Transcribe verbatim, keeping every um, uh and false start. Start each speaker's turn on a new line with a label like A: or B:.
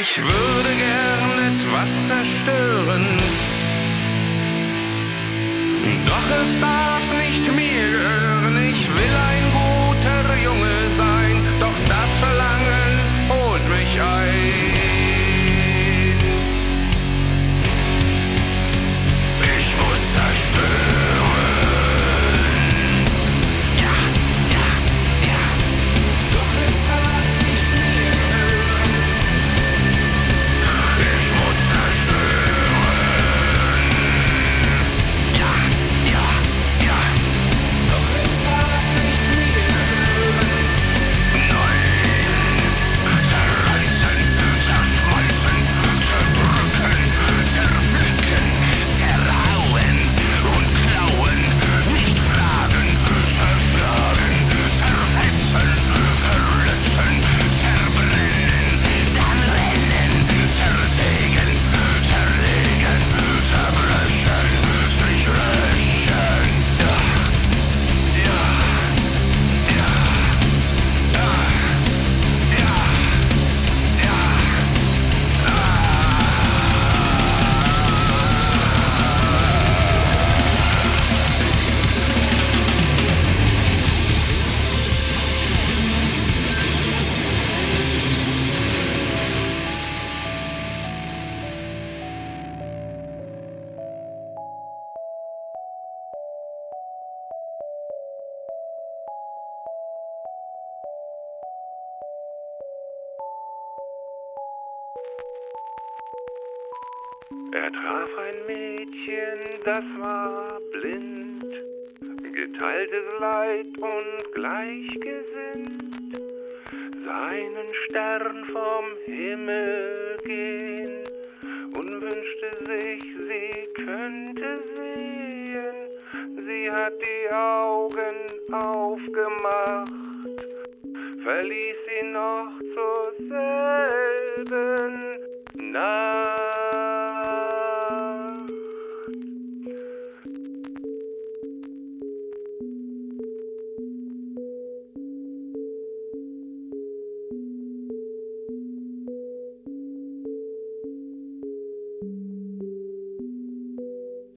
A: Ich würde gern etwas zerstören, doch es darf nicht mir gehören. Ich will ein guter Junge sein, doch das Verlangen holt mich ein. Ich muss zerstören. Ja, ja, ja, doch es darf nicht mir gehören. Ich muss zerstören. Ja, ja, ja, doch es darf nicht mir gehören. Nein, zerreißen, zerschmeißen, zerdrücken, zerpflücken, zerhauen und klauen, nicht fragen, zerschlagen, zerfetzen, verletzen, zerbrennen, dann rennen, zersägen, zerlegen, zerbrechen, sich rächen. Ja, ja, ja, ja, ja, ja. Er traf ein Mädchen, das war blind, geteiltes Leid und gleichgesinnt, seinen Stern vom Himmel gehen und wünschte sich, sie könnte sehen. Sie hat die Augen aufgemacht, verließ ihn noch zur selben Nacht.